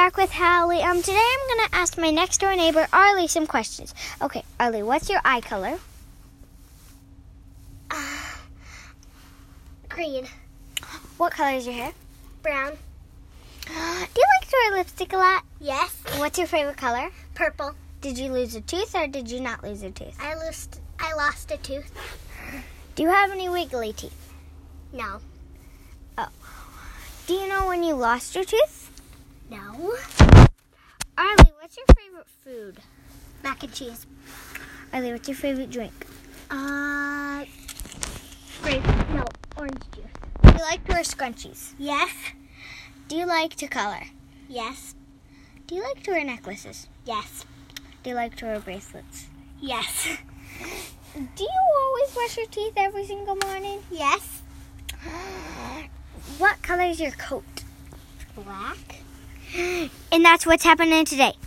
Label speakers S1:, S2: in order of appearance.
S1: back with Hallie. Today I'm going to ask my next door neighbor, Arlie, some questions. Okay, Arlie, what's your eye color?
S2: Green.
S1: What color is your hair?
S2: Brown.
S1: Do you like to wear lipstick a lot?
S2: Yes.
S1: What's your favorite color?
S2: Purple.
S1: Did you lose a tooth or did you not lose a tooth?
S2: I lost a tooth.
S1: Do you have any wiggly teeth?
S2: No.
S1: Oh. Do you know when you lost your tooth?
S2: No.
S1: Arlie, what's your favorite food?
S2: Mac and cheese.
S1: Arlie, what's your favorite drink?
S2: Orange juice.
S1: Do you like to wear scrunchies?
S2: Yes.
S1: Do you like to color?
S2: Yes.
S1: Do you like to wear necklaces?
S2: Yes.
S1: Do you like to wear bracelets?
S2: Yes.
S1: Do you always brush your teeth every single morning?
S2: Yes.
S1: What color is your coat?
S2: Black.
S1: And that's what's happening today.